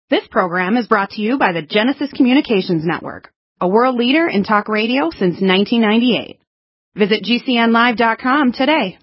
This program is brought to you by the Genesis Communications Network, a world leader in talk radio since 1998. Visit GCNlive.com today.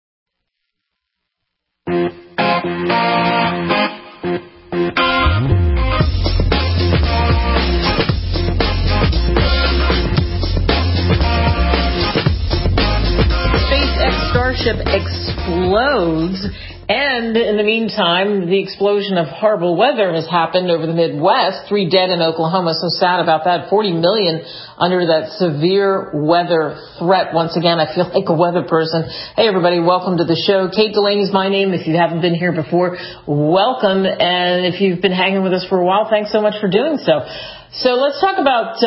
SpaceX Starship explodes. And in the meantime, the explosion of horrible weather has happened over the Midwest. 3 dead in Oklahoma. So sad about that. 40 million under that severe weather threat. Once again, I feel like a weather person. Hey, everybody. Welcome to the show. Kate Delaney's my name. If you haven't been here before, welcome. And if you've been hanging with us for a while, thanks so much for doing so. So let's talk about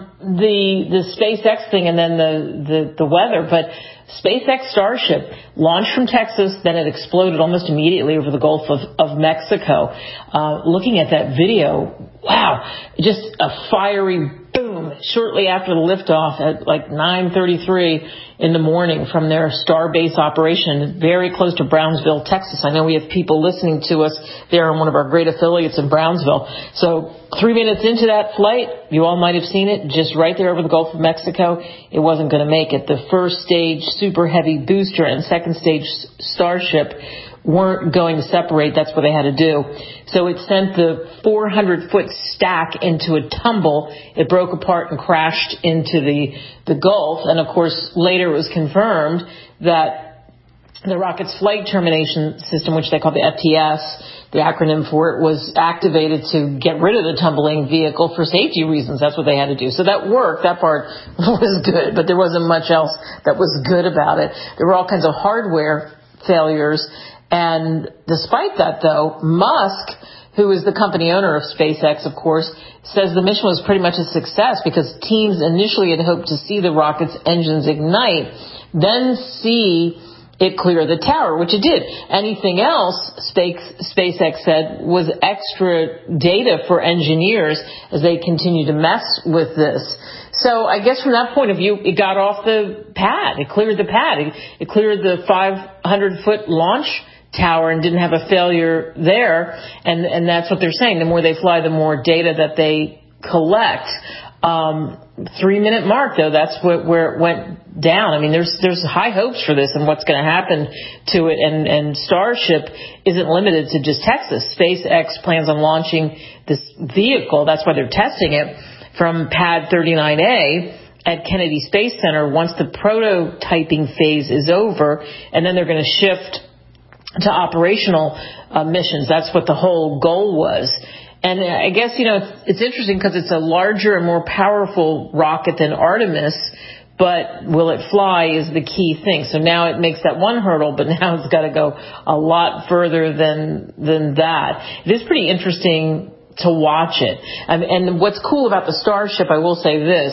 the SpaceX thing and then the weather. But SpaceX Starship launched from Texas, then it exploded almost immediately over the Gulf of Mexico. Looking at that video, wow, just a fiery boom shortly after the liftoff at like 9:33 in the morning from their Starbase operation very close to Brownsville, Texas. I know we have people listening to us there on one of our great affiliates in Brownsville. So 3 minutes into that flight, you all might have seen it, just right there over the Gulf of Mexico. It wasn't going to make it. The first stage Super Heavy booster and second stage Starship weren't going to separate. That's what they had to do. So it sent the 400-foot stack into a tumble. It broke apart and crashed into the Gulf. And, of course, later it was confirmed that the rocket's flight termination system, which they call the FTS, the acronym for it, was activated to get rid of the tumbling vehicle for safety reasons. That's what they had to do. So that worked. That part was good, but there wasn't much else that was good about it. There were all kinds of hardware failures. And despite that, though, Musk, who is the company owner of SpaceX, of course, says the mission was pretty much a success because teams initially had hoped to see the rocket's engines ignite, then see it clear the tower, which it did. Anything else, SpaceX said, was extra data for engineers as they continue to mess with this. So I guess from that point of view, it got off the pad. It cleared the pad. It cleared the 500-foot launch tower and didn't have a failure there. And that's what they're saying. The more they fly, the more data that they collect. 3-minute mark, though, that's where it went down. I mean, there's high hopes for this and what's going to happen to it. And Starship isn't limited to just Texas. SpaceX plans on launching this vehicle. That's why they're testing it from Pad 39A at Kennedy Space Center once the prototyping phase is over. And then they're going to shift to operational missions. That's what the whole goal was. And I guess, it's interesting because it's a larger and more powerful rocket than Artemis, but will it fly is the key thing. So now it makes that one hurdle, but now it's got to go a lot further than that. It is pretty interesting to watch it. And what's cool about the Starship, I will say this,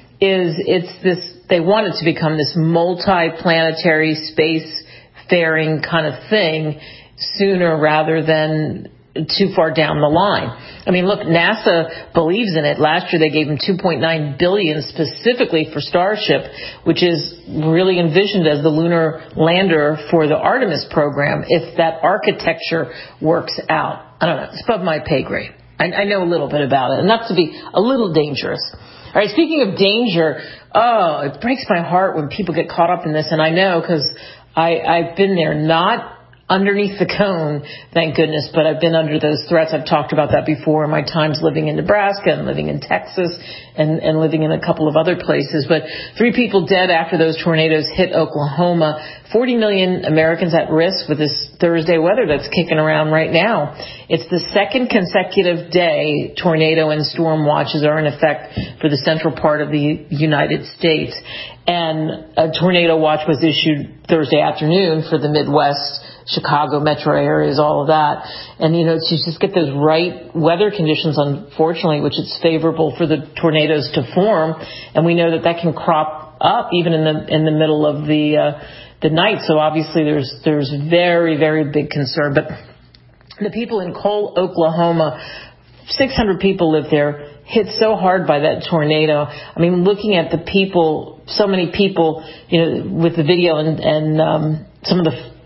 is they want it to become this multi-planetary space-faring kind of thing sooner rather than too far down the line. I mean, look, NASA believes in it. Last year they gave them $2.9 billion specifically for Starship, which is really envisioned as the lunar lander for the Artemis program if that architecture works out. I don't know. It's above my pay grade. I know a little bit about it, enough to be a little dangerous. All right, speaking of danger, it breaks my heart when people get caught up in this, and I know because I've been there, not underneath the cone, thank goodness, but I've been under those threats. I've talked about that before in my times living in Nebraska and living in Texas and living in a couple of other places. But 3 people dead after those tornadoes hit Oklahoma. 40 million Americans at risk with this Thursday weather that's kicking around right now. It's the second consecutive day tornado and storm watches are in effect for the central part of the United States. And a tornado watch was issued Thursday afternoon for the Midwest, Chicago metro areas, all of that. And, to just get those right weather conditions, unfortunately, which it's favorable for the tornadoes to form. And we know that can crop up even in the middle of the night. So obviously there's very, very big concern. But the people in Cole, Oklahoma, 600 people live there, hit so hard by that tornado. I mean, looking at the people, so many people, with the video and some of the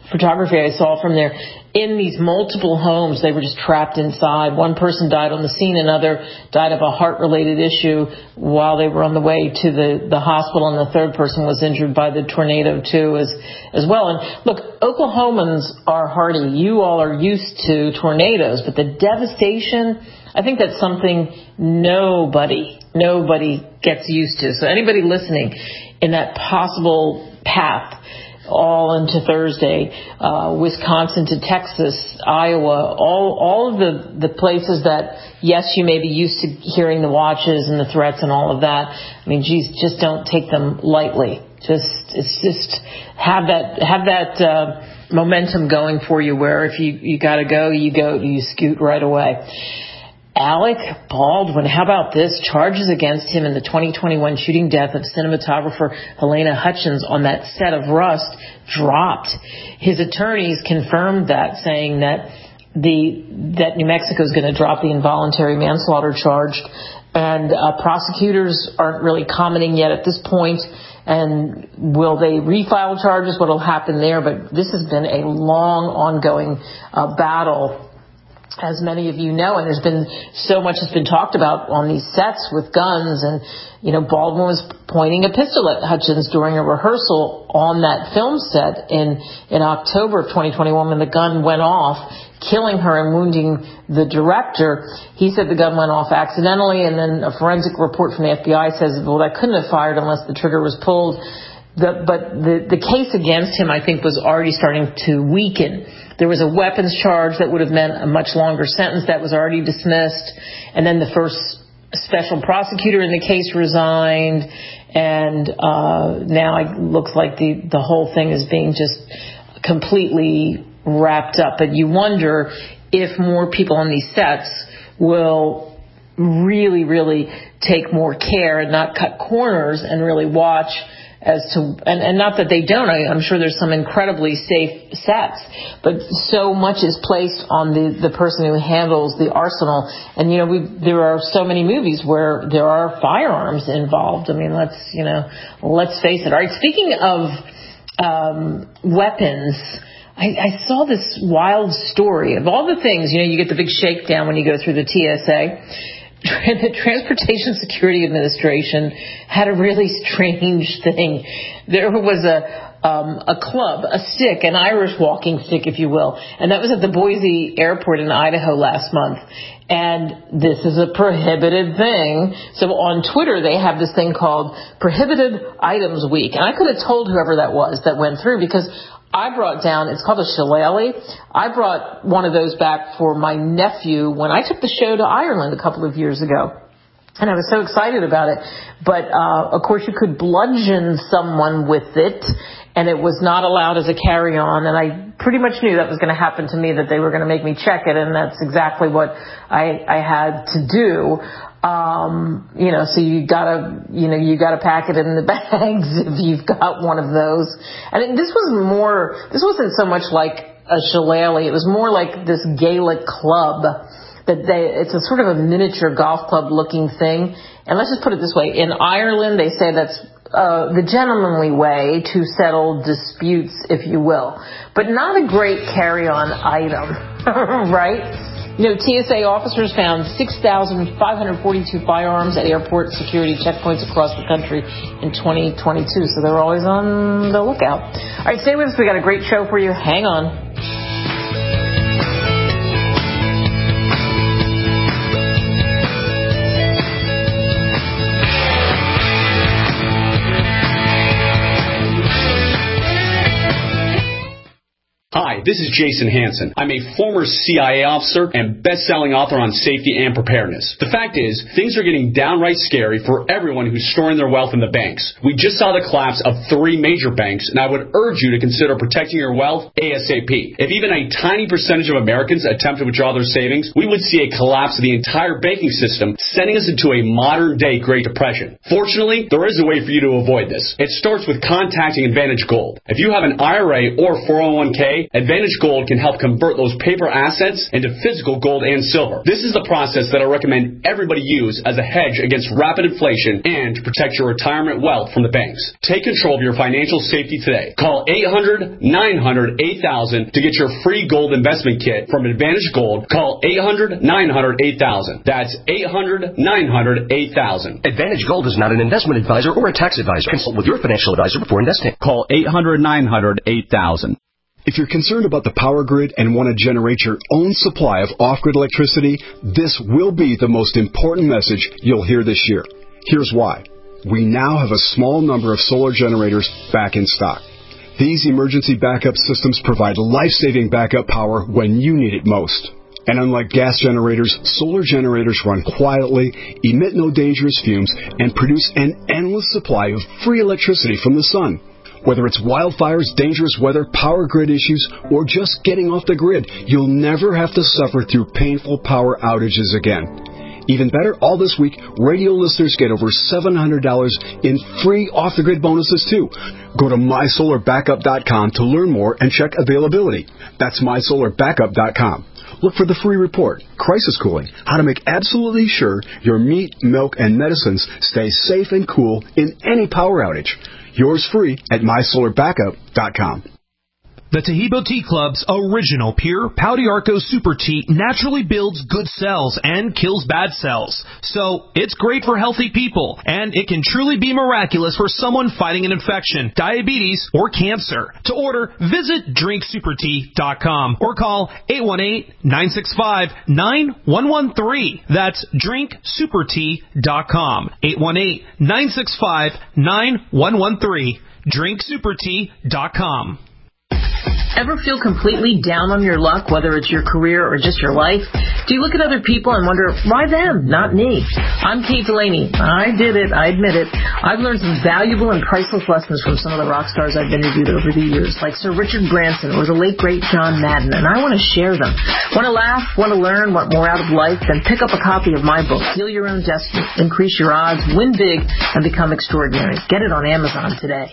photography I saw from there. In these multiple homes, they were just trapped inside. One person died on the scene, another died of a heart-related issue while they were on the way to the hospital, and the third person was injured by the tornado too as well. And look, Oklahomans are hardy. You all are used to tornadoes, but the devastation, I think that's something nobody gets used to. So anybody listening in that possible path all into Thursday, Wisconsin to Texas, Iowa, all of the places that, yes, you may be used to hearing the watches and the threats and all of that. I mean, geez, just don't take them lightly. Just have that momentum going for you, where if you gotta go, you scoot right away. Alec Baldwin, how about this? Charges against him in the 2021 shooting death of cinematographer Helena Hutchins on that set of Rust dropped. His attorneys confirmed that, saying that New Mexico is going to drop the involuntary manslaughter charge, and prosecutors aren't really commenting yet at this point. And will they refile charges? What will happen there? But this has been a long, ongoing battle, as many of you know, and there's been so much that's been talked about on these sets with guns. And, Baldwin was pointing a pistol at Hutchins during a rehearsal on that film set in October of 2021 when the gun went off, killing her and wounding the director. He said the gun went off accidentally, and then a forensic report from the FBI says, well, that couldn't have fired unless the trigger was pulled. But the case against him, I think, was already starting to weaken. There was a weapons charge that would have meant a much longer sentence that was already dismissed. And then the first special prosecutor in the case resigned. And now it looks like the whole thing is being just completely wrapped up. But you wonder if more people on these sets will really, really take more care and not cut corners and really watch as to, and not that they don't, I'm sure there's some incredibly safe sets, but so much is placed on the person who handles the arsenal. And, there are so many movies where there are firearms involved. I mean, let's face it. All right, speaking of weapons, I saw this wild story of all the things, you get the big shakedown when you go through the TSA. The Transportation Security Administration had a really strange thing. There was a club, a stick, an Irish walking stick, if you will, and that was at the Boise Airport in Idaho last month. And this is a prohibited thing. So on Twitter, they have this thing called Prohibited Items Week. And I could have told whoever that was that went through, because I brought down, it's called a shillelagh. I brought one of those back for my nephew when I took the show to Ireland a couple of years ago. And I was so excited about it. But, of course, you could bludgeon someone with it, and it was not allowed as a carry-on. And I pretty much knew that was going to happen to me, that they were going to make me check it, and that's exactly what I had to do. So you gotta pack it in the bags if you've got one of those. And this wasn't so much like a shillelagh. It was more like this Gaelic club it's a sort of a miniature golf club looking thing. And let's just put it this way. In Ireland, they say that's the gentlemanly way to settle disputes, if you will. But not a great carry-on item, right? TSA officers found 6,542 firearms at airport security checkpoints across the country in 2022. So they're always on the lookout. All right, stay with us. We got a great show for you. Hang on. Hi, this is Jason Hansen. I'm a former CIA officer and best-selling author on safety and preparedness. The fact is, things are getting downright scary for everyone who's storing their wealth in the banks. We just saw the collapse of 3 major banks, and I would urge you to consider protecting your wealth ASAP. If even a tiny percentage of Americans attempt to withdraw their savings, we would see a collapse of the entire banking system, sending us into a modern-day Great Depression. Fortunately, there is a way for you to avoid this. It starts with contacting Advantage Gold. If you have an IRA or 401k, Advantage Advantage Gold can help convert those paper assets into physical gold and silver. This is the process that I recommend everybody use as a hedge against rapid inflation and to protect your retirement wealth from the banks. Take control of your financial safety today. Call 800-900-8000 to get your free gold investment kit from Advantage Gold. Call 800-900-8000. That's 800-900-8000. Advantage Gold is not an investment advisor or a tax advisor. Consult with your financial advisor before investing. Call 800-900-8000. If you're concerned about the power grid and want to generate your own supply of off-grid electricity, this will be the most important message you'll hear this year. Here's why. We now have a small number of solar generators back in stock. These emergency backup systems provide life-saving backup power when you need it most. And unlike gas generators, solar generators run quietly, emit no dangerous fumes, and produce an endless supply of free electricity from the sun. Whether it's wildfires, dangerous weather, power grid issues, or just getting off the grid, you'll never have to suffer through painful power outages again. Even better, all this week, radio listeners get over $700 in free off-the-grid bonuses, too. Go to mysolarbackup.com to learn more and check availability. That's mysolarbackup.com. Look for the free report, Crisis Cooling, how to make absolutely sure your meat, milk, and medicines stay safe and cool in any power outage. Yours free at mysolarbackup.com. The Taheebo Tea Club's original pure Pau d'Arco Super Tea naturally builds good cells and kills bad cells. So it's great for healthy people, and it can truly be miraculous for someone fighting an infection, diabetes, or cancer. To order, visit drinksupertea.com or call 818-965-9113. That's drinksupertea.com. 818-965-9113. drinksupertea.com. Ever feel completely down on your luck, whether it's your career or just your life? Do you look at other people and wonder, why them, not me? I'm Kate Delaney. I did it. I admit it. I've learned some valuable and priceless lessons from some of the rock stars I've interviewed over the years, like Sir Richard Branson or the late, great John Madden, and I want to share them. Want to laugh? Want to learn? Want more out of life? Then pick up a copy of my book, Heal Your Own Destiny, Increase Your Odds, Win Big, and Become Extraordinary. Get it on Amazon today.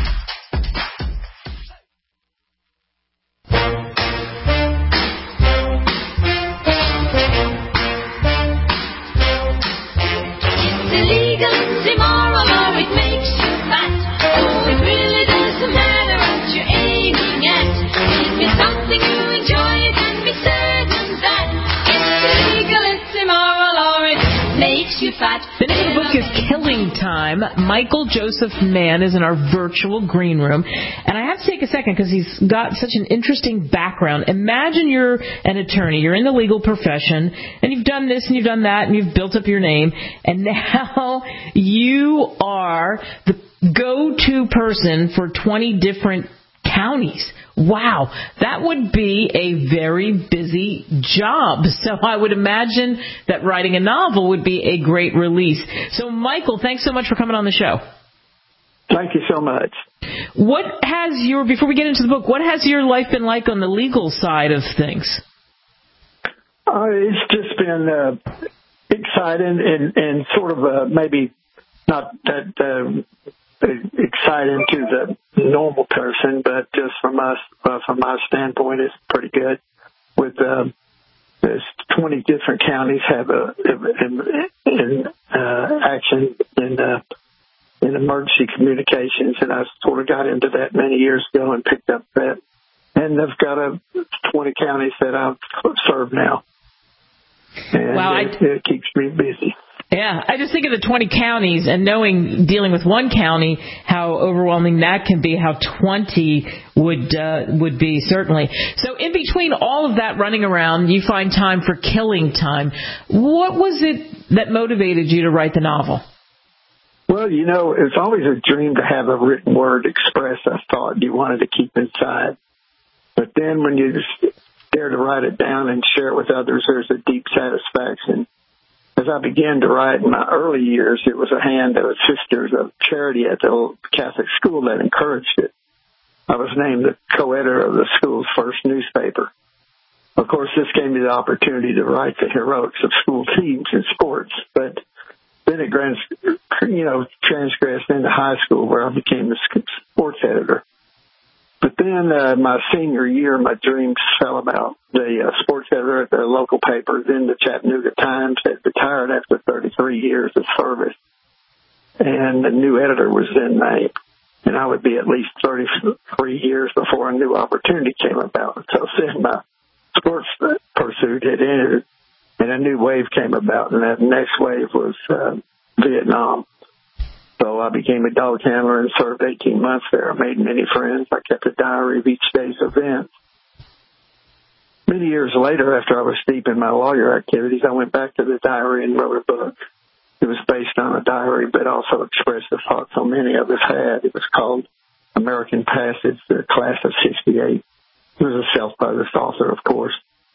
The name of the book is Killing Time. Michael Joseph Mann is in our virtual green room. And I have to take a second because he's got such an interesting background. Imagine you're an attorney. You're in the legal profession, and you've done this and you've done that, and you've built up your name. And now you are the go-to person for 20 different counties. Wow, that would be a very busy job. So I would imagine that writing a novel would be a great release. So, Michael, thanks so much for coming on the show. Thank you so much. Before we get into the book, what has your life been like on the legal side of things? It's just been exciting and sort of maybe not that exciting to the normal person, but just from my standpoint, it's pretty good. With there's 20 different counties have action in emergency communications, and I sort of got into that many years ago and picked up that. And I've got 20 counties that I've served now, and wow, it keeps me busy. Yeah, I just think of the 20 counties and dealing with one county, how overwhelming that can be, how 20 would be, certainly. So in between all of that running around, you find time for Killing Time. What was it that motivated you to write the novel? Well, it's always a dream to have a written word express a thought you wanted to keep inside. But then when you just dare to write it down and share it with others, there's a deep satisfaction. As I began to write in my early years, it was a hand of Sisters of Charity at the old Catholic school that encouraged it. I was named the co-editor of the school's first newspaper. Of course, this gave me the opportunity to write the heroics of school teams in sports, but then it transgressed into high school where I became the sports editor. But then my senior year, my dreams fell about. The sports editor at the local paper, then the Chattanooga Times, had retired after 33 years of service. And the new editor was then named. And I would be at least 33 years before a new opportunity came about. So then my sports pursuit had ended, and a new wave came about. And that next wave was Vietnam. So I became a dog handler and served 18 months there. I made many friends. I kept a diary of each day's events. Many years later, after I was deep in my lawyer activities, I went back to the diary and wrote a book. It was based on a diary, but also expressed the thoughts so many of us had. It was called American Passage, the Class of 68. It was a self-published author, of course.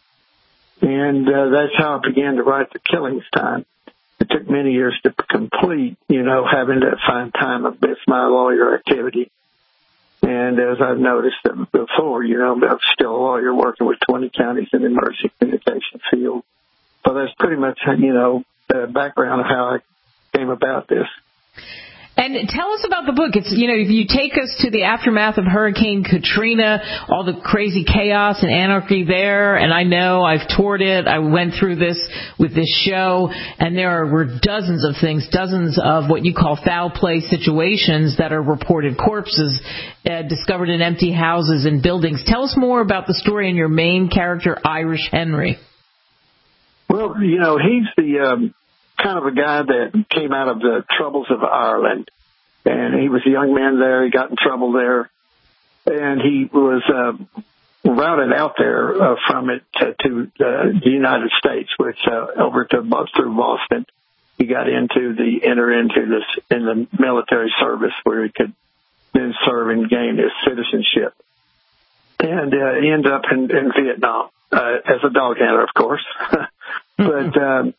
And that's how I began to write The Killings Time. It took many years to complete, having to find time amidst my lawyer activity. And as I've noticed before, I'm still a lawyer working with 20 counties in the emergency communication field. So that's pretty much, the background of how I came about this. And tell us about the book. It's, if you take us to the aftermath of Hurricane Katrina, all the crazy chaos and anarchy there, and I know I've toured it. I went through this with this show, and there were dozens of things, dozens of what you call foul play situations that are reported corpses discovered in empty houses and buildings. Tell us more about the story and your main character, Irish Henry. Well, he's the kind of a guy that came out of the troubles of Ireland, and he was a young man there. He got in trouble there, and he was routed out there from it to the United States, which through Boston, he got in the military service where he could then serve and gain his citizenship, and he ended up in Vietnam as a dog handler, of course. But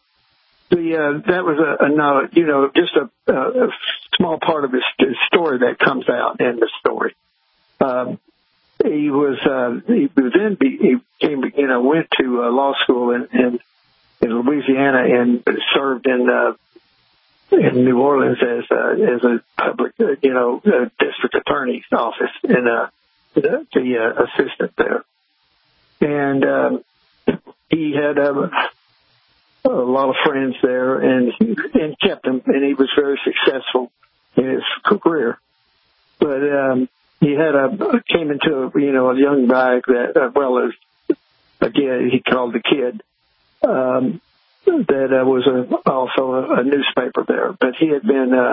that was just a small part of his story that comes out in the story. He went to law school in Louisiana and served in New Orleans as a public district attorney's office and the assistant there, and he had a lot of friends there, and kept him, and he was very successful in his career. But he came into a young guy that, again, he called the Kid, that was also a newspaper there. But he had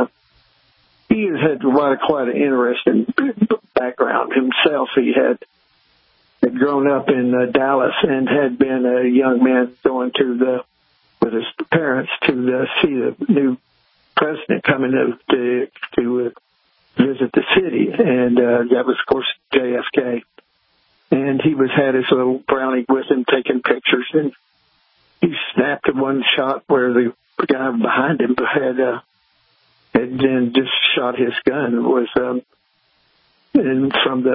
quite an interesting background himself. He had grown up in Dallas and had been a young man going with his parents to see the new president coming to visit the city, and that was, of course, JFK. And he had his little brownie with him taking pictures, and he snapped at one shot where the guy behind him had then just shot his gun. It was and from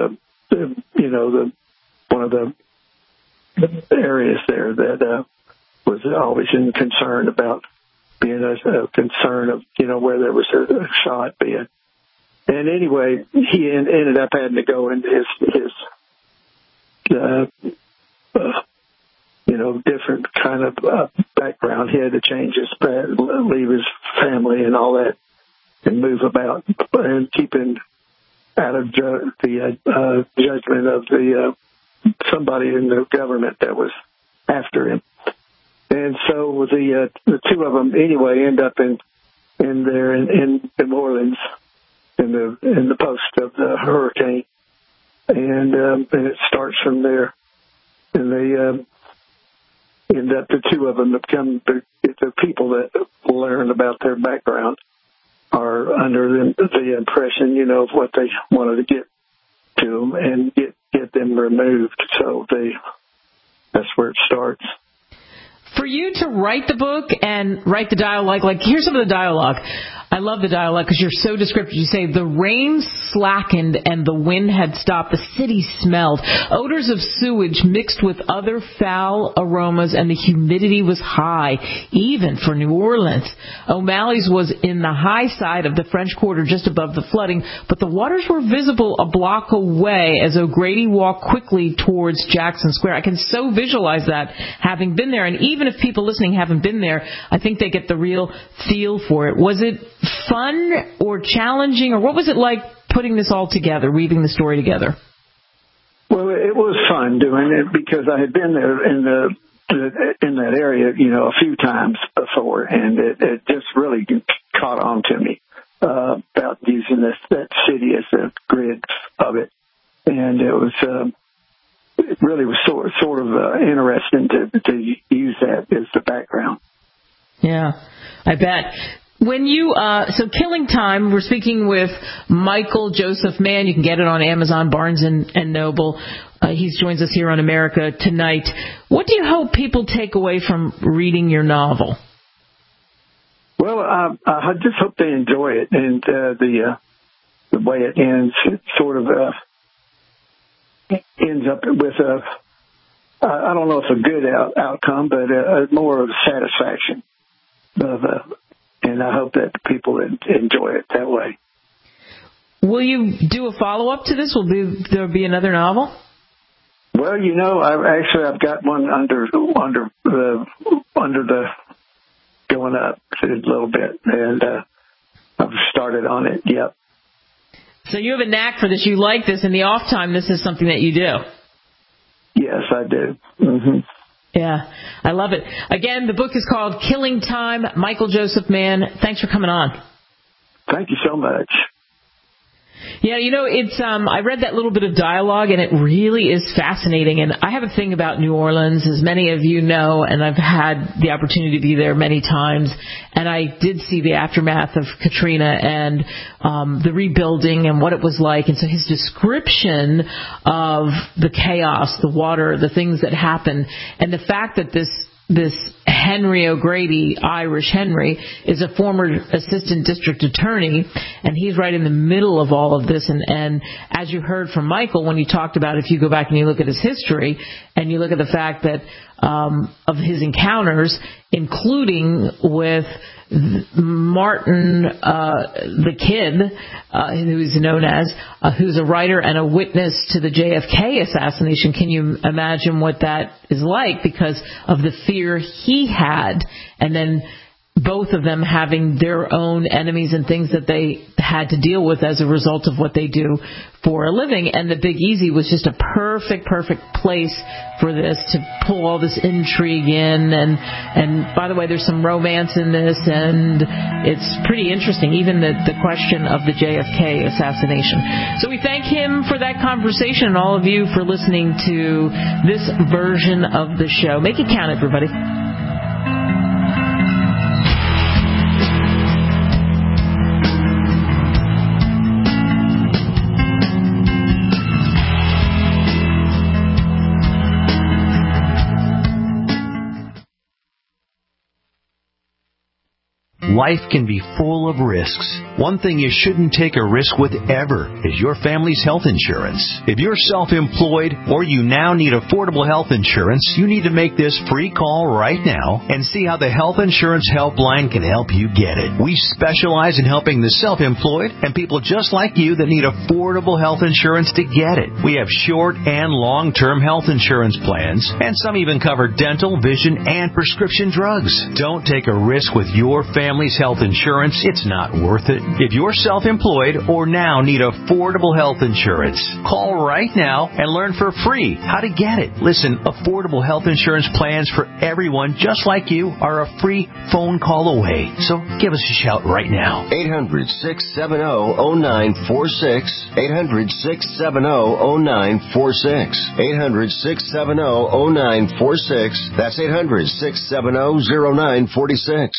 one of the areas there that was always in concern about being a concern of, where there was a shot being. And anyway, he ended up having to go into his different kind of background. He had to change leave his family and all that and move about and keeping out of the judgment of somebody in the government that was after him. And so the two of them anyway end up in New Orleans in the post of the hurricane, and it starts from there. And they end up, the two of them become the people that learn about their background are under the impression, of what they wanted to get to them and get them removed. So that's where it starts. For you to write the book and write the dialogue, like here's some of the dialogue. I love the dialogue because you're so descriptive. You say, the rain slackened and the wind had stopped. The city smelled. Odors of sewage mixed with other foul aromas, and the humidity was high, even for New Orleans. O'Malley's was in the high side of the French Quarter, just above the flooding, but the waters were visible a block away as O'Grady walked quickly towards Jackson Square. I can so visualize that, having been there. And even if people listening haven't been there, I think they get the real feel for it. Was it fun or challenging, or what was it like putting this all together, weaving the story together? Well, it was fun doing it because I had been there in that area, a few times before, and it just really caught on to me about using that city as a grid of it, and it really was sort of interesting to use that as the background. Yeah, I bet. When you, so Killing Time, we're speaking with Michael Joseph Mann. You can get it on Amazon, Barnes and Noble. He joins us here on America Tonight. What do you hope people take away from reading your novel? Well, I just hope they enjoy it, and the way it ends, it sort of ends up with I don't know if a good outcome, but more of a satisfaction and I hope that people enjoy it that way. Will you do a follow-up to this? Will there be another novel? Well, I've got one under the going up a little bit, and I've started on it. Yep. So you have a knack for this. You like this. In the off time, this is something that you do. Yes, I do. Mm-hmm. Yeah, I love it. Again, the book is called Killing Time. Michael Joseph Mann, thanks for coming on. Thank you so much. Yeah, it's I read that little bit of dialogue, and it really is fascinating. And I have a thing about New Orleans, as many of you know, and I've had the opportunity to be there many times. And I did see the aftermath of Katrina and the rebuilding and what it was like. And so his description of the chaos, the water, the things that happened, and the fact that this Henry O'Grady, Irish Henry, is a former assistant district attorney, and he's right in the middle of all of this. And as you heard from Michael when you talked about, if you go back and you look at his history and you look at the fact that of his encounters, including with Martin, the Kid, who's known as, who's a writer and a witness to the JFK assassination. Can you imagine what that is like because of the fear he had, and then both of them having their own enemies and things that they had to deal with as a result of what they do for a living. And the Big Easy was just a perfect place for this, to pull all this intrigue in. And by the way, there's some romance in this, and it's pretty interesting, even the question of the JFK assassination. So we thank him for that conversation, and all of you for listening to this version of the show. Make it count, everybody. Life can be full of risks. One thing you shouldn't take a risk with ever is your family's health insurance. If you're self-employed or you now need affordable health insurance, you need to make this free call right now and see how the Health Insurance Helpline can help you get it. We specialize in helping the self-employed and people just like you that need affordable health insurance to get it. We have short and long-term health insurance plans, and some even cover dental, vision, and prescription drugs. Don't take a risk with your family's health insurance. It's not worth it. If you're self-employed or now need affordable health insurance, call right now and learn for free how to get it. Listen, affordable health insurance plans for everyone just like you are a free phone call away. So give us a shout right now. 800-670-0946. 800-670-0946. 800-670-0946. That's 800-670-0946.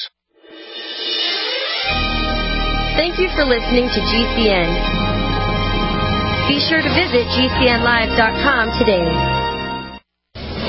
Thank you for listening to GCN. Be sure to visit GCNlive.com today.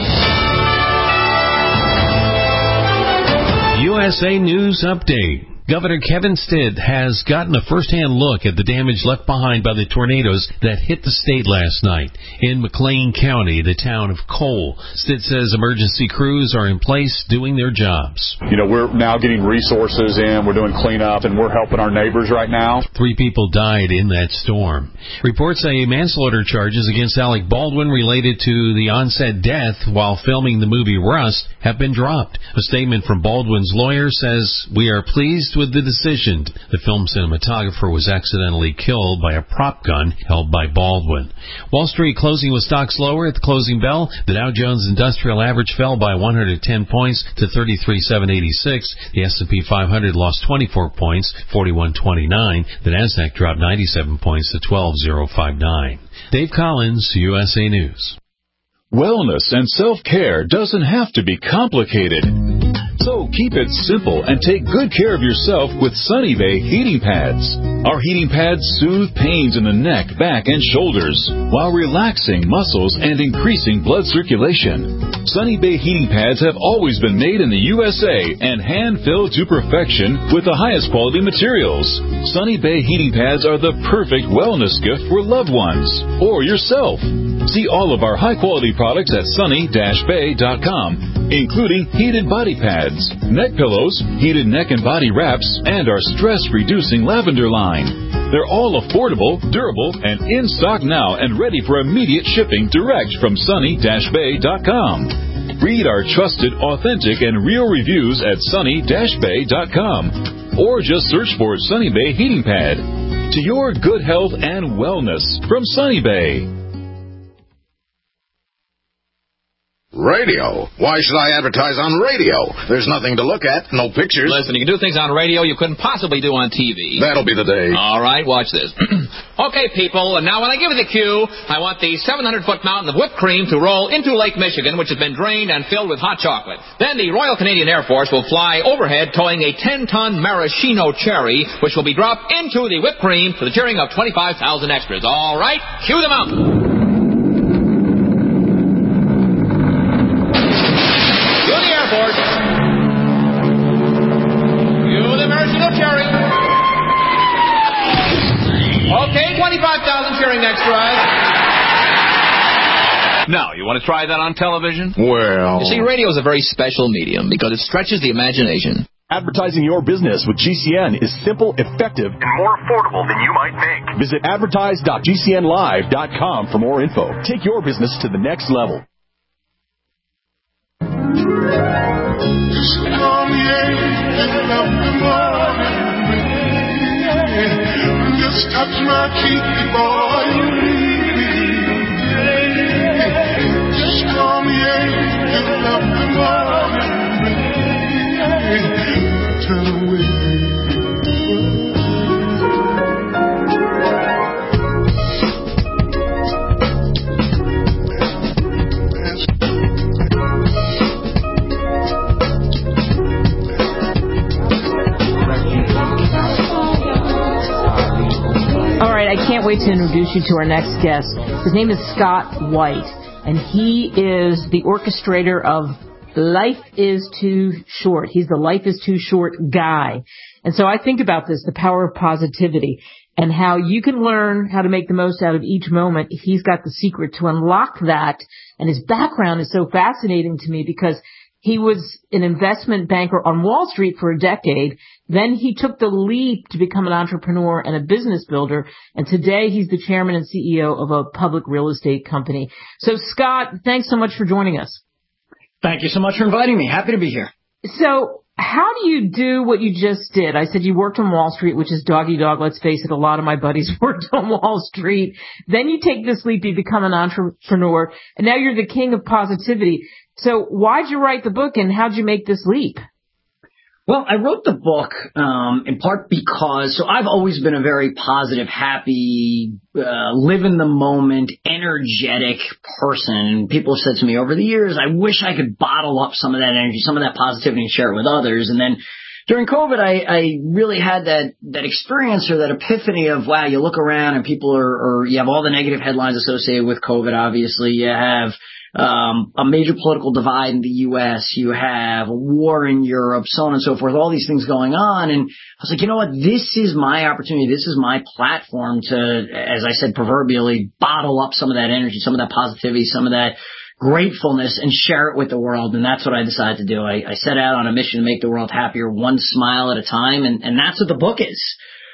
USA News Update. Governor Kevin Stitt has gotten a first-hand look at the damage left behind by the tornadoes that hit the state last night. In McLean County, the town of Cole, Stitt says emergency crews are in place doing their jobs. We're now getting resources in, we're doing cleanup, and we're helping our neighbors right now. 3 people died in that storm. Reports say manslaughter charges against Alec Baldwin related to the onset death while filming the movie Rust have been dropped. A statement from Baldwin's lawyer says, "We are pleased with the decision." The film cinematographer was accidentally killed by a prop gun held by Baldwin. Wall Street closing with stocks lower at the closing bell. The Dow Jones Industrial Average fell by 110 points to 33,786. The S&P 500 lost 24 points, 4129. The Nasdaq dropped 97 points to 12,059. Dave Collins, USA News. Wellness and self-care doesn't have to be complicated. So keep it simple and take good care of yourself with Sunny Bay heating pads. Our heating pads soothe pains in the neck, back, and shoulders while relaxing muscles and increasing blood circulation. Sunny Bay heating pads have always been made in the USA and hand-filled to perfection with the highest quality materials. Sunny Bay heating pads are the perfect wellness gift for loved ones or yourself. See all of our high-quality products at sunny-bay.com, including heated body pads, neck pillows, heated neck and body wraps, and our stress-reducing lavender line. They're all affordable, durable, and in stock now and ready for immediate shipping direct from sunny-bay.com. Read our trusted, authentic, and real reviews at sunny-bay.com, or just search for Sunny Bay Heating Pad. To your good health and wellness from Sunny Bay. Radio. Why should I advertise on radio? There's nothing to look at, no pictures. Listen, you can do things on radio you couldn't possibly do on TV. That'll be the day. All right, watch this. Okay, people, and now when I give you the cue, I want the 700-foot mountain of whipped cream to roll into Lake Michigan, which has been drained and filled with hot chocolate. Then the Royal Canadian Air Force will fly overhead towing a 10-ton maraschino cherry, which will be dropped into the whipped cream to the cheering of 25,000 extras. All right, cue the mountain. Okay, 25,000 cheering extras. Now, you want to try that on television? Well... You see, radio is a very special medium because it stretches the imagination. Advertising your business with GCN is simple, effective, and more affordable than you might think. Visit advertise.gcnlive.com for more info. Take your business to the next level. Just touch my cheek before you leave me. Just call me angel of the morning. Turn away. I can't wait to introduce you to our next guest. His name is Scott White, and he is the orchestrator of Life is Too Short. He's the Life is Too Short guy. And so I think about this, the power of positivity, and how you can learn how to make the most out of each moment. He's got the secret to unlock that, and his background is so fascinating to me because he was an investment banker on Wall Street for a decade. Then he took the leap to become an entrepreneur and a business builder. And today he's the chairman and CEO of a public real estate company. So, Scott, thanks so much for joining us. Thank you so much for inviting me. Happy to be here. So how do you do what you just did? I said you worked on Wall Street, which is dog eat dog. Let's face it, a lot of my buddies worked on Wall Street. Then you take this leap, you become an entrepreneur, and now you're the king of positivity. So why'd you write the book, and how'd you make this leap? Well, I wrote the book in part because, so I've always been a very positive, happy, live in the moment, energetic person. People have said to me over the years, I wish I could bottle up some of that energy, some of that positivity and share it with others. And then during COVID, I really had that experience or that epiphany of, wow, you look around and people are you have all the negative headlines associated with COVID, obviously. You have a major political divide in the U.S., you have a war in Europe, so on and so forth, all these things going on. And I was like, you know what, this is my opportunity, this is my platform to, as I said, proverbially bottle up some of that energy, some of that positivity, some of that gratefulness and share it with the world. And that's what I decided to do. I set out on a mission to make the world happier, one smile at a time. And that's what the book is.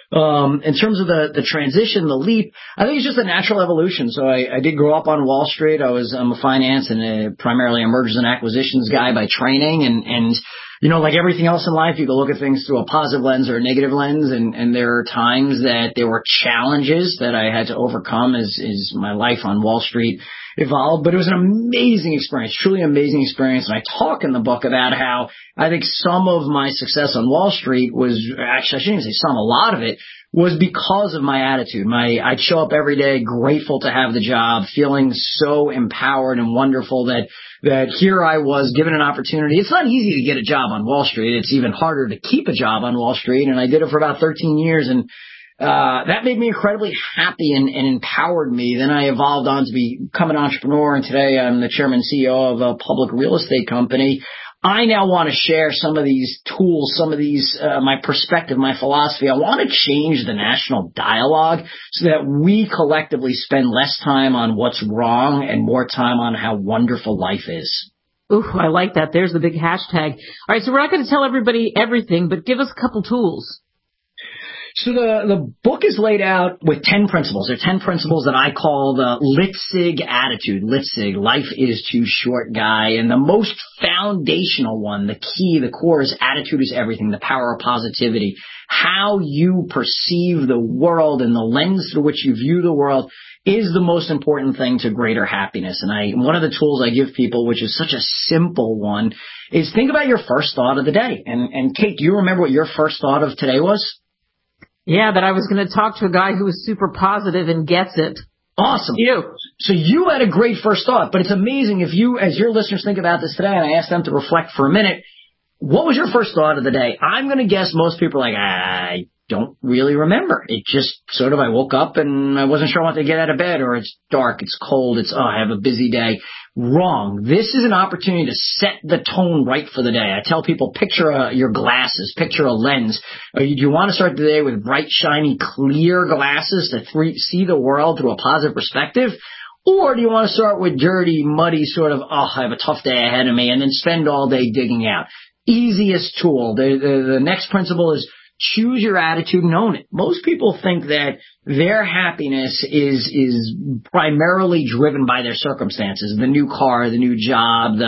In terms of the transition, the leap, I think it's just a natural evolution. So I did grow up on Wall Street. I'm a finance and primarily a mergers and acquisitions guy by training. And you know, like everything else in life, you can look at things through a positive lens or a negative lens. And there are times that there were challenges that I had to overcome as my life on Wall Street evolved. But it was an amazing experience, truly amazing experience. And I talk in the book about how I think some of my success on Wall Street was, actually, I shouldn't even say some, a lot of it was because of my attitude. I'd show up every day grateful to have the job, feeling so empowered and wonderful that here I was given an opportunity. It's not easy to get a job on Wall Street. It's even harder to keep a job on Wall Street. And I did it for about 13 years. And that made me incredibly happy and empowered me. Then I evolved on to become an entrepreneur. And today I'm the chairman and CEO of a public real estate company. I now want to share some of these tools, some of these, my perspective, my philosophy. I want to change the national dialogue so that we collectively spend less time on what's wrong and more time on how wonderful life is. Ooh, I like that. There's the big hashtag. All right, so we're not going to tell everybody everything, but give us a couple tools. So the book is laid out with 10 principles. There are 10 principles that I call the Litzig attitude. Litzig, life is too short guy. And the most foundational one, the key, the core is attitude is everything, the power of positivity. How you perceive the world and the lens through which you view the world is the most important thing to greater happiness. And one of the tools I give people, which is such a simple one, is think about your first thought of the day. And Kate, do you remember what your first thought of today was? Yeah, that I was going to talk to a guy who was super positive and gets it. Awesome. You. So you had a great first thought, but it's amazing if you, as your listeners think about this today, and I ask them to reflect for a minute, what was your first thought of the day? I'm going to guess most people are like, I don't really remember. It just sort of, I woke up and I wasn't sure what to get out of bed, or it's dark, it's cold, I have a busy day. Wrong. This is an opportunity to set the tone right for the day. I tell people, picture your glasses, picture a lens. Do you want to start the day with bright, shiny, clear glasses to see the world through a positive perspective? Or do you want to start with dirty, muddy, sort of, I have a tough day ahead of me, and then spend all day digging out? Easiest tool. The next principle is choose your attitude and own it. Most people think that their happiness is primarily driven by their circumstances. The new car, the new job,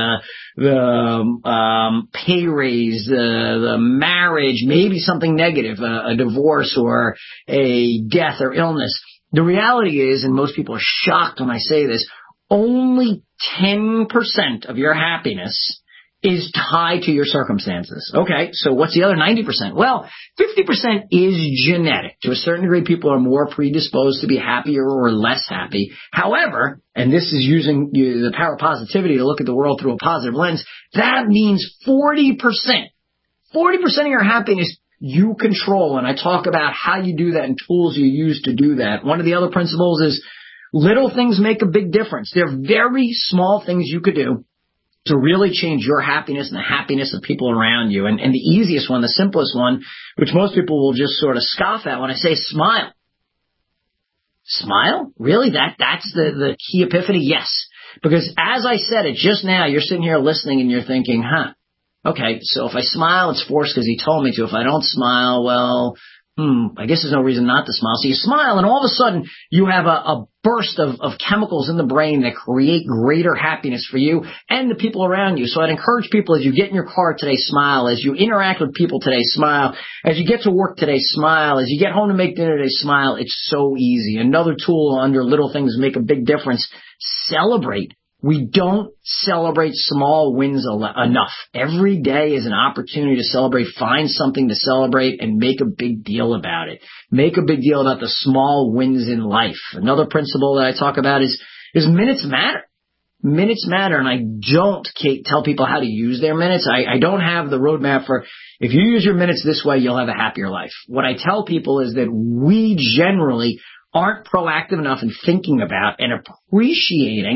the pay raise, the marriage, maybe something negative, a divorce or a death or illness. The reality is, and most people are shocked when I say this, only 10% of your happiness is tied to your circumstances. Okay, so what's the other 90%? Well, 50% is genetic. To a certain degree, people are more predisposed to be happier or less happy. However, and this is using the power of positivity to look at the world through a positive lens, that means 40% of your happiness you control. And I talk about how you do that and tools you use to do that. One of the other principles is little things make a big difference. They're very small things you could do to really change your happiness and the happiness of people around you. And the easiest one, the simplest one, which most people will just sort of scoff at when I say smile. Smile? Really? That's the key epiphany? Yes. Because as I said it just now, you're sitting here listening and you're thinking, okay, so if I smile, it's forced because he told me to. If I don't smile, well, I guess there's no reason not to smile. So you smile, and all of a sudden, you have a burst of chemicals in the brain that create greater happiness for you and the people around you. So I'd encourage people, as you get in your car today, smile. As you interact with people today, smile. As you get to work today, smile. As you get home to make dinner today, smile. It's so easy. Another tool under little things make a big difference. Celebrate. We don't celebrate small wins enough. Every day is an opportunity to celebrate. Find something to celebrate and make a big deal about it. Make a big deal about the small wins in life. Another principle that I talk about is minutes matter. Minutes matter, and I don't tell people how to use their minutes. I don't have the roadmap for, if you use your minutes this way, you'll have a happier life. What I tell people is that we generally aren't proactive enough in thinking about and appreciating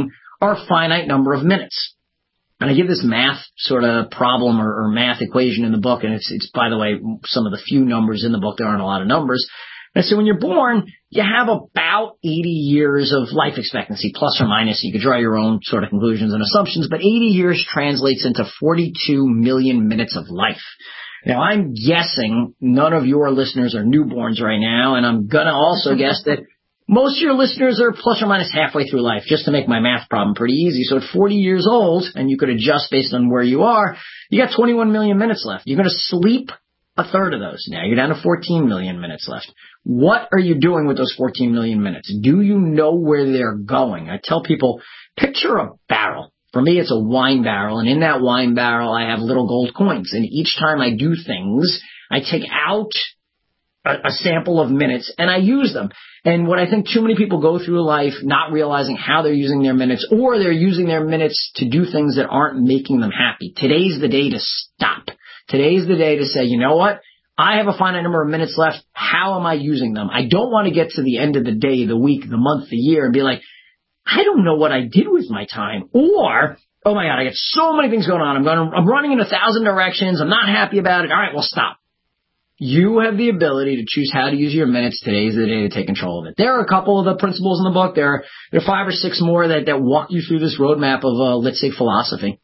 are a finite number of minutes. And I give this math sort of problem or math equation in the book, and it's, by the way, some of the few numbers in the book. There aren't a lot of numbers. And so when you're born, you have about 80 years of life expectancy, plus or minus. You could draw your own sort of conclusions and assumptions, but 80 years translates into 42 million minutes of life. Now, I'm guessing none of your listeners are newborns right now, and I'm going to also guess that most of your listeners are plus or minus halfway through life, just to make my math problem pretty easy. So at 40 years old, and you could adjust based on where you are, you got 21 million minutes left. You're going to sleep a third of those. Now you're down to 14 million minutes left. What are you doing with those 14 million minutes? Do you know where they're going? I tell people, picture a barrel. For me, it's a wine barrel, and in that wine barrel, I have little gold coins. And each time I do things, I take out a sample of minutes, and I use them. And what I think too many people go through life not realizing how they're using their minutes, or they're using their minutes to do things that aren't making them happy. Today's the day to stop. Today's the day to say, you know what? I have a finite number of minutes left. How am I using them? I don't want to get to the end of the day, the week, the month, the year, and be like, I don't know what I did with my time. Or, oh my God, I got so many things going on. I'm running in 1,000 directions. I'm not happy about it. All right, well, stop. You have the ability to choose how to use your minutes. Today's the day to take control of it. There are a couple of the principles in the book. There are 5 or 6 more that walk you through this roadmap of, let's say, philosophy.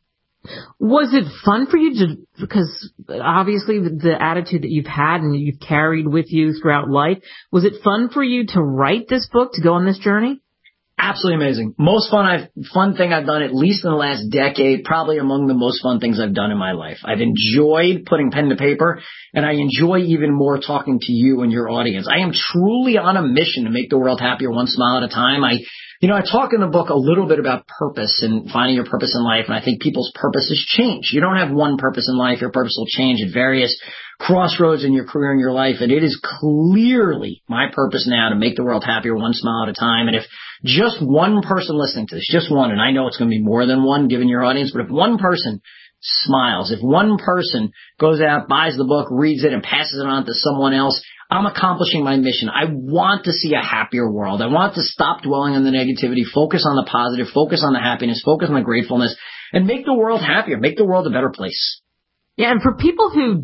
Was it fun for you to, because obviously the attitude that you've had and you've carried with you throughout life, was it fun for you to write this book, to go on this journey? Absolutely amazing. Most fun thing I've done, at least in the last decade, probably among the most fun things I've done in my life. I've enjoyed putting pen to paper, and I enjoy even more talking to you and your audience. I am truly on a mission to make the world happier, one smile at a time. I talk in the book a little bit about purpose and finding your purpose in life, and I think people's purposes change. You don't have one purpose in life. Your purpose will change at various crossroads in your career and your life, and it is clearly my purpose now to make the world happier, one smile at a time. And if just one person listening to this, just one, and I know it's going to be more than one given your audience, but if one person smiles, if one person goes out, buys the book, reads it, and passes it on to someone else, I'm accomplishing my mission. I want to see a happier world. I want to stop dwelling on the negativity, focus on the positive, focus on the happiness, focus on the gratefulness, and make the world happier, make the world a better place. Yeah, and for people who,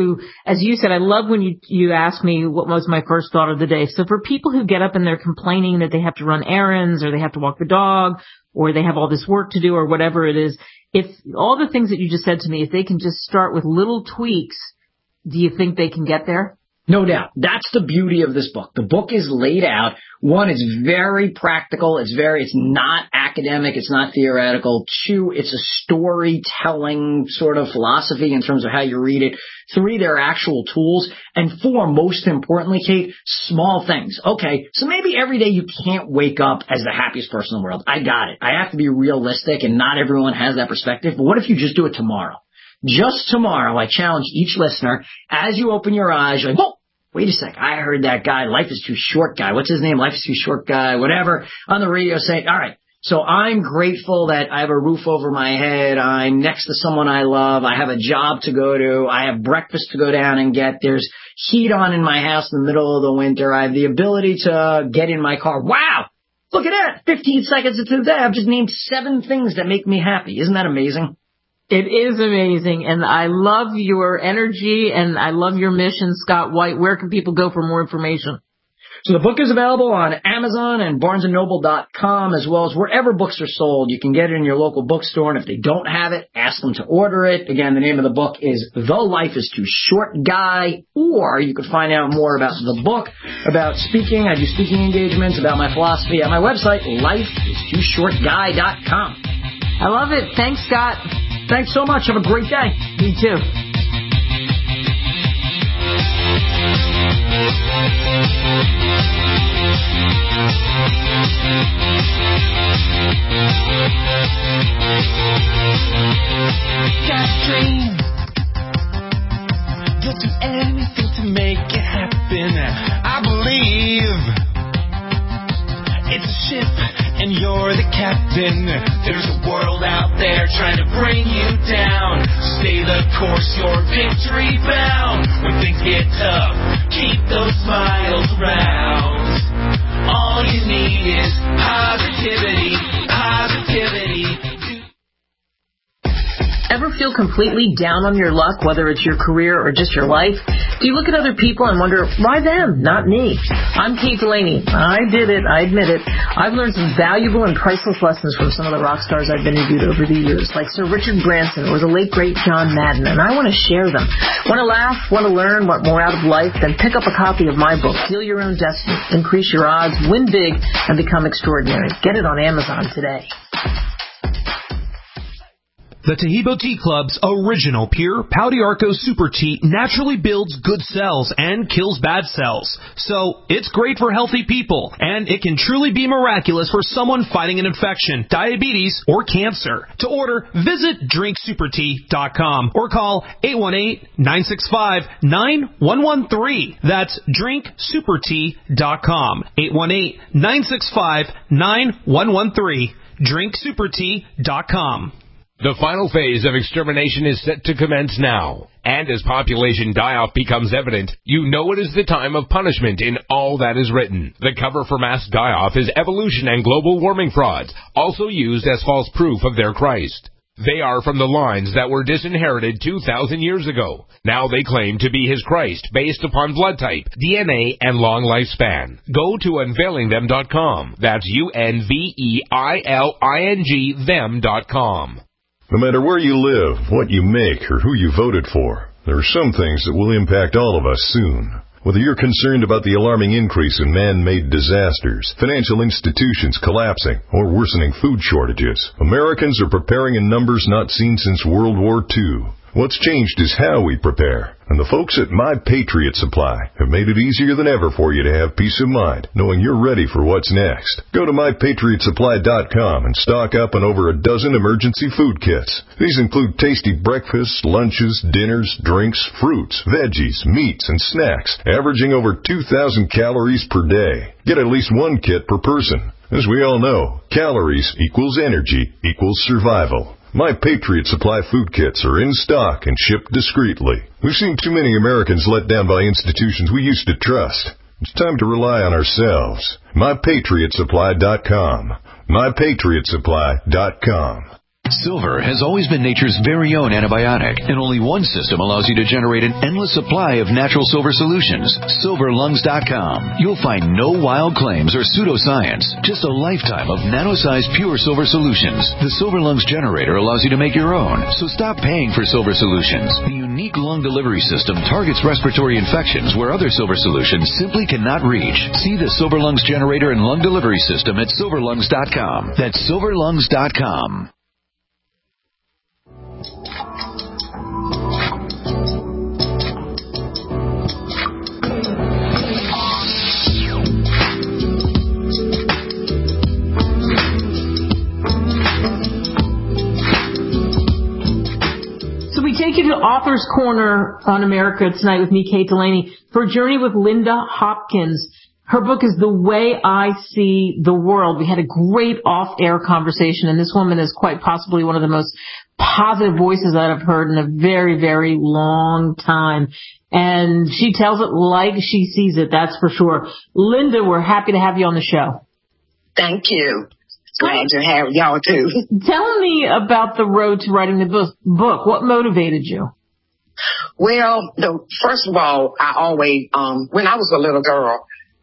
as you said, I love when you asked me what was my first thought of the day. So for people who get up and they're complaining that they have to run errands or they have to walk the dog or they have all this work to do or whatever it is, if all the things that you just said to me, if they can just start with little tweaks, do you think they can get there? No doubt. That's the beauty of this book. The book is laid out. One, it's very practical. It's not academic. It's not theoretical. 2, it's a storytelling sort of philosophy in terms of how you read it. 3, there are actual tools. And 4, most importantly, Kate, small things. Okay, so maybe every day you can't wake up as the happiest person in the world. I got it. I have to be realistic, and not everyone has that perspective. But what if you just do it tomorrow? Just tomorrow, I challenge each listener, as you open your eyes, you're like, whoa, wait a sec, I heard that guy, Life is Too Short guy, what's his name, Life is Too Short guy, whatever, on the radio saying, all right, so I'm grateful that I have a roof over my head, I'm next to someone I love, I have a job to go to, I have breakfast to go down and get, there's heat on in my house in the middle of the winter, I have the ability to get in my car. Wow, look at that, 15 seconds into the day, I've just named 7 things that make me happy. Isn't that amazing? It is amazing, and I love your energy, and I love your mission, Scott White. Where can people go for more information? So the book is available on Amazon and BarnesandNoble.com, as well as wherever books are sold. You can get it in your local bookstore, and if they don't have it, ask them to order it. Again, the name of the book is The Life is Too Short Guy, or you can find out more about the book, about speaking. I do speaking engagements, about my philosophy at my website, lifeistoosshortguy.com. I love it. Thanks, Scott. Thanks so much. Have a great day. You too. Got dreams. You'll do anything to make it happen. I believe it's a ship and you're the captain. There's a world out there trying to bring you down. Stay the course, you're victory bound. When things get tough, keep those smiles around. All you need is positivity, positivity. feel completely down on your luck, whether it's your career or just your life? Do you look at other people and wonder, why them, not me? I'm Kate Delaney. I did it. I admit it. I've learned some valuable and priceless lessons from some of the rock stars I've interviewed over the years, like Sir Richard Branson or the late, great John Madden, and I want to share them. Want to laugh? Want to learn? Want more out of life? Then pick up a copy of my book, Deal Your Own Destiny. Increase your odds, win big, and become extraordinary. Get it on Amazon today. The Taheebo Tea Club's original pure Pouty Arco Super Tea naturally builds good cells and kills bad cells. So, it's great for healthy people, and it can truly be miraculous for someone fighting an infection, diabetes, or cancer. To order, visit drinksupertea.com or call 818-965-9113. That's drinksupertea.com. 818-965-9113. drinksupertea.com. The final phase of extermination is set to commence now. And as population die-off becomes evident, you know it is the time of punishment in all that is written. The cover for mass die-off is evolution and global warming frauds, also used as false proof of their Christ. They are from the lines that were disinherited 2,000 years ago. Now they claim to be his Christ based upon blood type, DNA, and long lifespan. Go to unveilingthem.com. That's UNVEILING them.com. No matter where you live, what you make, or who you voted for, there are some things that will impact all of us soon. Whether you're concerned about the alarming increase in man-made disasters, financial institutions collapsing, or worsening food shortages, Americans are preparing in numbers not seen since World War II. What's changed is how we prepare. And the folks at My Patriot Supply have made it easier than ever for you to have peace of mind, knowing you're ready for what's next. Go to MyPatriotSupply.com and stock up on over a dozen emergency food kits. These include tasty breakfasts, lunches, dinners, drinks, fruits, veggies, meats, and snacks, averaging over 2,000 calories per day. Get at least one kit per person. As we all know, calories equals energy equals survival. My Patriot Supply food kits are in stock and shipped discreetly. We've seen too many Americans let down by institutions we used to trust. It's time to rely on ourselves. MyPatriotSupply.com. MyPatriotSupply.com. Silver has always been nature's very own antibiotic, and only one system allows you to generate an endless supply of natural silver solutions. SilverLungs.com. You'll find no wild claims or pseudoscience, just a lifetime of nano-sized pure silver solutions. The Silver Lungs generator allows you to make your own, so stop paying for silver solutions. The unique lung delivery system targets respiratory infections where other silver solutions simply cannot reach. See the Silver Lungs generator and lung delivery system at SilverLungs.com. That's SilverLungs.com. So we take you to Author's Corner on America tonight with me, Kate Delaney, for a journey with Linda Hopkins. Her book is The Way I See the World. We had a great off-air conversation, and this woman is quite possibly one of the most positive voices that I've heard in a very, very long time. And she tells it like she sees it, that's for sure. Linda, we're happy to have you on the show. Thank you. Glad to have y'all too. Tell me about the road to writing the book. What motivated you? Well, first of all, I always, when I was a little girl,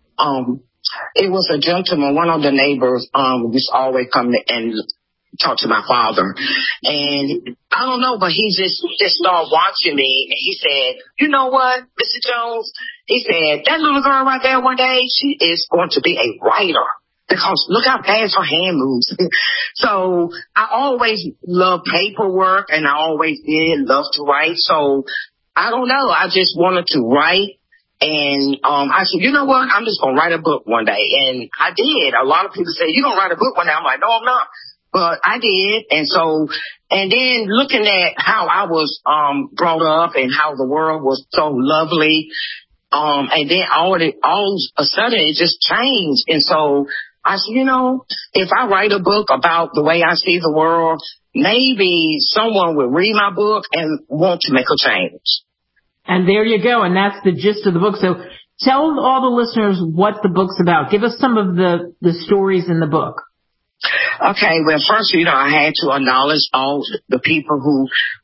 it was a gentleman, one of the neighbors, used to always come and talk to my father. And I don't know, but he just started watching me, and he said, you know what, Mr. Jones? He said, that little girl right there one day, she is going to be a writer. Because look how fast her hand moves. So I always loved paperwork, and I always did love to write. So I don't know, I just wanted to write. And I said, you know what, I'm just going to write a book one day. And I did. A lot of people say, you're going to write a book one day. I'm like, no, I'm not. But I did. And so, and then looking at how I was brought up and how the world was so lovely, and then all of a sudden it just changed. And so I said, you know, if I write a book about the way I see the world, maybe someone will read my book and want to make a change. And there you go, and that's the gist of the book. So tell all the listeners what the book's about. Give us some of the stories in the book. Okay, well, first, I had to acknowledge all the people who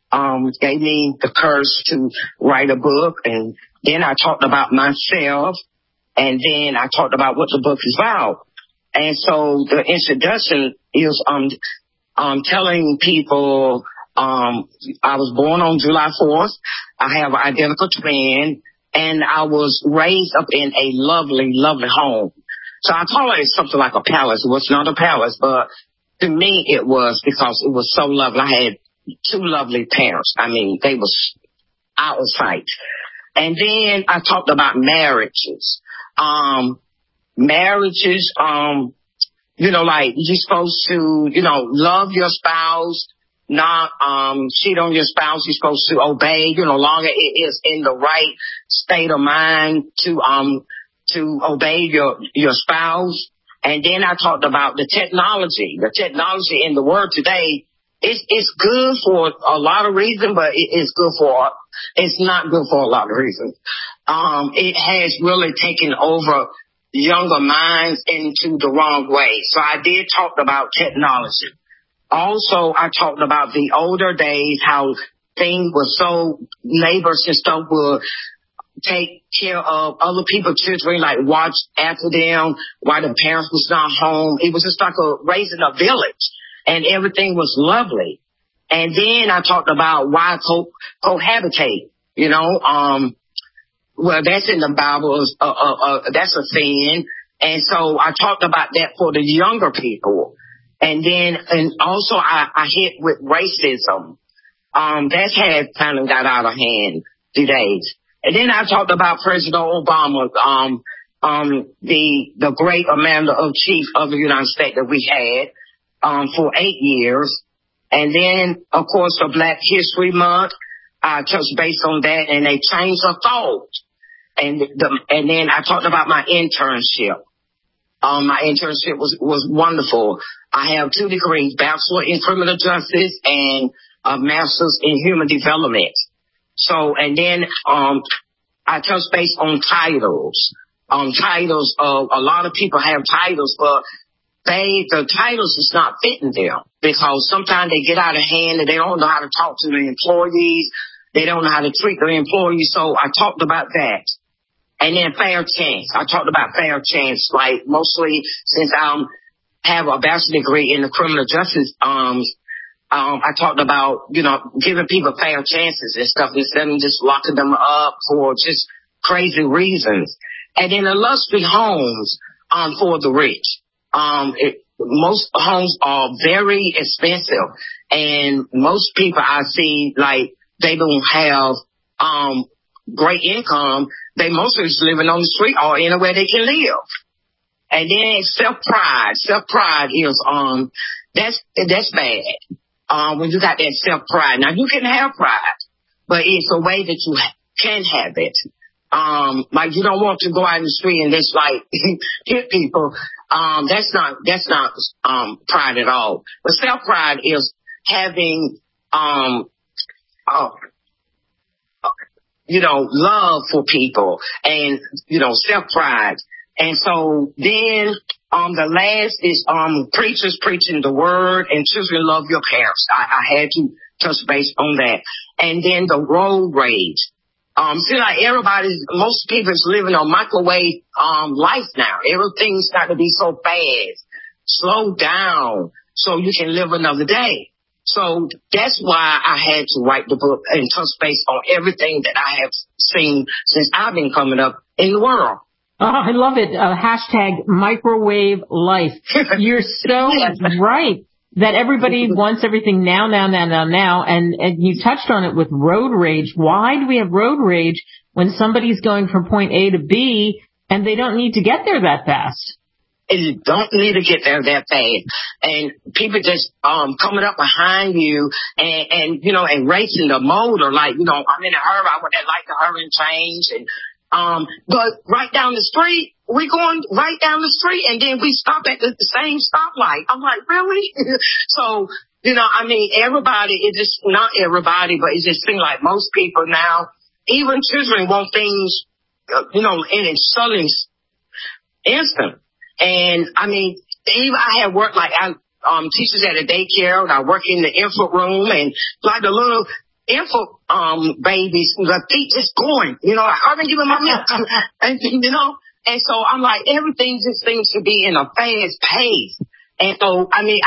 gave me the courage to write a book. And then I talked about myself. And then I talked about what the book is about. And so the introduction is telling people I was born on July 4th. I have an identical twin. And I was raised up in a lovely, lovely home. So I call it something like a palace. It was not a palace, but to me it was, because it was so lovely. I had 2 lovely parents. I mean, they was out of sight. And then I talked about marriages. Marriages, like you're supposed to, love your spouse, not cheat on your spouse. You're supposed to obey, long as it is in the right state of mind to obey your spouse. And then I talked about the technology. The technology in the world today it's good for a lot of reasons, but it's not good for a lot of reasons. It has really taken over younger minds into the wrong way. So I did talk about technology. Also, I talked about the older days, how things were so, neighbors and stuff would take care of other people's children, like watch after them while the parents was not home. It was just like raising a village, and everything was lovely. And then I talked about why cohabitate, well, that's in the Bible, that's a sin. And so I talked about that for the younger people. And also I hit with racism. That's kind of got out of hand today. And then I talked about President Obama, the great commander of chief of the United States that we had, for 8 years. And then, of course, for Black History Month, I touched base on that, and they changed the thought. And then I talked about my internship. My internship was wonderful. I have 2 degrees, Bachelor in Criminal Justice and a Master's in Human Development. So, and then I touched base on titles. Titles, a lot of people have titles, but the titles is not fitting them, because sometimes they get out of hand and they don't know how to talk to the employees. They don't know how to treat their employees. So I talked about that. And then fair chance. I talked about fair chance, like mostly since I have a bachelor's degree in the criminal justice, I talked about, giving people fair chances and stuff instead of just locking them up for just crazy reasons. And then the luxury homes, for the rich. Most homes are very expensive, and most people I see, like, they don't have, great income. They mostly just living on the street or anywhere they can live. And then self-pride. Self-pride is, that's bad. When you got that self-pride. Now, you can have pride, but it's a way that you can have it. Like, you don't want to go out in the street and just, like, hit people. That's not pride at all. But self-pride is having, love for people and, self-pride. And so then, the last is, preachers preaching the word, and children love your parents. I had to touch base on that. And then the road rage. See, like most people is living on microwave, life now. Everything's got to be so fast. Slow down so you can live another day. So that's why I had to write the book and touch base on everything that I have seen since I've been coming up in the world. Oh, I love it. Hashtag microwave life. You're so right that everybody wants everything now. And you touched on it with road rage. Why do we have road rage when somebody's going from point A to B and they don't need to get there that fast? You don't need to get there that fast. And people just coming up behind you and racing the motor, like, I'm in a hurry, I would like to hurry and change. But right down the street, we're going right down the street, and then we stop at the same stoplight. I'm like, really? So, everybody, it just, not everybody, but it just seems like most people now, even children want things, in a sudden instant. And even I have worked, like, teachers at a daycare, and I work in the infant room, and like the little infant babies, the feet just going. I've been giving my milk, and so I'm like, everything just seems to be in a fast pace. And so,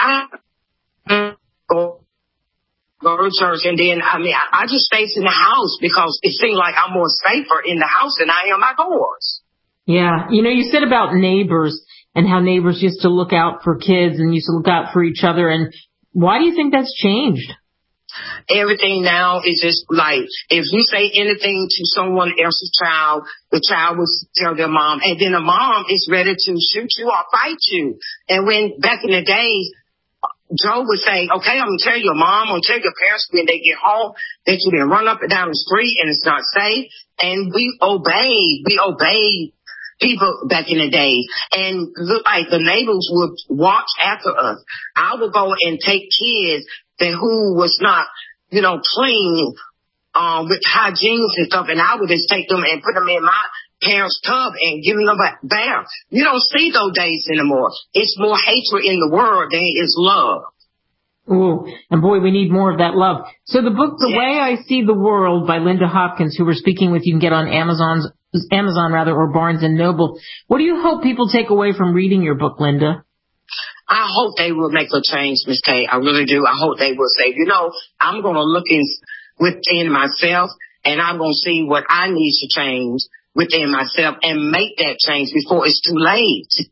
I go to church, and then, I just stay in the house because it seems like I'm more safer in the house than I am outdoors. Yeah. You said about neighbors and how neighbors used to look out for kids and used to look out for each other. And why do you think that's changed? Everything now is just like, if you say anything to someone else's child, the child will tell their mom, and then the mom is ready to shoot you or fight you. And when back in the days, Joe would say, okay, I'm going to tell your mom, I'm going to tell your parents when they get home that you didn't run up and down the street and it's not safe. And we obeyed people back in the day, and look like the neighbors would watch after us. I would go and take kids who was not, clean, with hygiene and stuff, and I would just take them and put them in my parents' tub and give them a bath. You don't see those days anymore. It's more hatred in the world than it is love. Ooh, and boy, we need more of that love. So the book, The Way I See the World by Linda Hopkins, who we're speaking with, you can get on Amazon, or Barnes & Noble. What do you hope people take away from reading your book, Linda? I hope they will make a change, Miss Kay. I really do. I hope they will say, I'm going to look within myself, and I'm going to see what I need to change within myself and make that change before it's too late.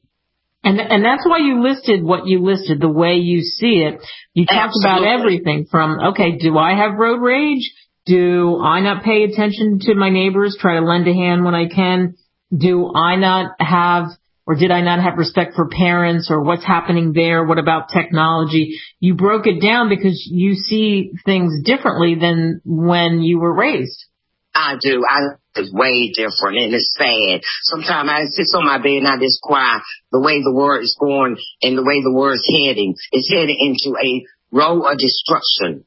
And that's why you listed what you listed, the way you see it. You talked about everything from, okay, do I have road rage? Do I not pay attention to my neighbors, try to lend a hand when I can? Do I not have, or did I not have respect for parents, or what's happening there? What about technology? You broke it down because you see things differently than when you were raised. I do. It's way different, and it's sad. Sometimes I sit on my bed and I just cry the way the world is going and the way the world is heading. It's heading into a road of destruction.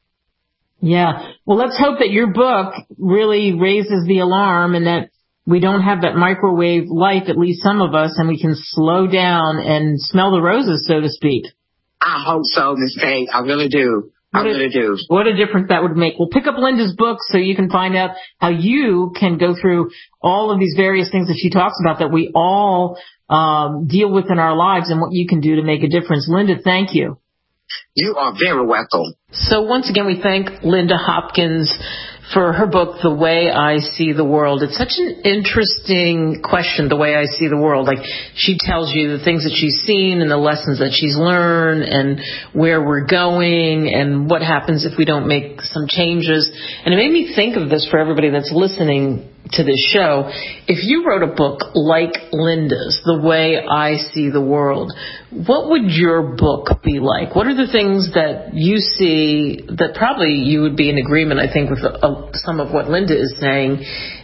Yeah. Well, let's hope that your book really raises the alarm and that we don't have that microwave life, at least some of us, and we can slow down and smell the roses, so to speak. I hope so, Miss Kay. I really do. I really do. What a difference that would make. Well, pick up Linda's book so you can find out how you can go through all of these various things that she talks about that we all deal with in our lives and what you can do to make a difference. Linda, thank you. You are very welcome. So once again, we thank Linda Hopkins for her book, The Way I See the World. It's such an interesting question, the way I see the world. Like, she tells you the things that she's seen and the lessons that she's learned and where we're going and what happens if we don't make some changes. And it made me think of this for everybody that's listening to this show. If you wrote a book like Linda's, The Way I See the World, what would your book be like? What are the things that you see that probably you would be in agreement, I think, with some of what Linda is saying,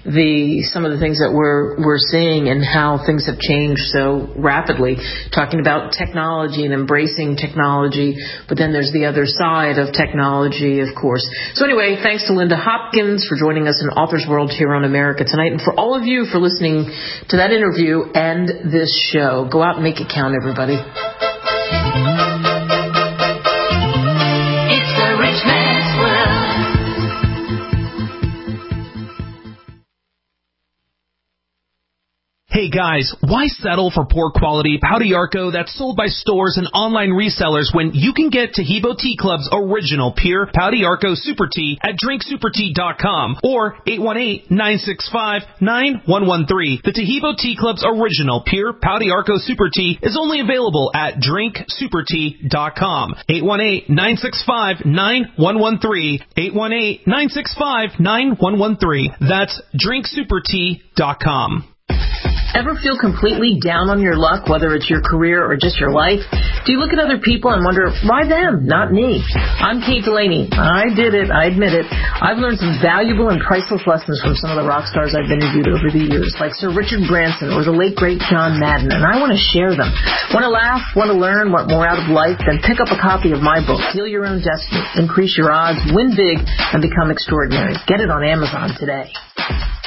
some of the things that we're seeing and how things have changed so rapidly, talking about technology and embracing technology, but then there's the other side of technology, of course. So anyway, thanks to Linda Hopkins for joining us in Author's World here on America Tonight, and for all of you for listening to that interview and this show. Go out and make it count, everybody. It's the rich man's world. Hey guys, why settle for poor quality Pau d'Arco that's sold by stores and online resellers when you can get Taheebo Tea Club's original pure Pau d'Arco Super Tea at drinksupertea.com or 818-965-9113. The Taheebo Tea Club's original pure Pau d'Arco Super Tea is only available at drinksupertea.com. 818-965-9113. 818-965-9113. That's drinksupertea.com. Ever feel completely down on your luck, whether it's your career or just your life? Do you look at other people and wonder, why them, not me? I'm Kate Delaney. I did it. I admit it. I've learned some valuable and priceless lessons from some of the rock stars I've interviewed over the years, like Sir Richard Branson or the late, great John Madden, and I want to share them. Want to laugh, want to learn, want more out of life? Then pick up a copy of my book, Heal Your Own Destiny, Increase Your Odds, Win Big, and Become Extraordinary. Get it on Amazon today.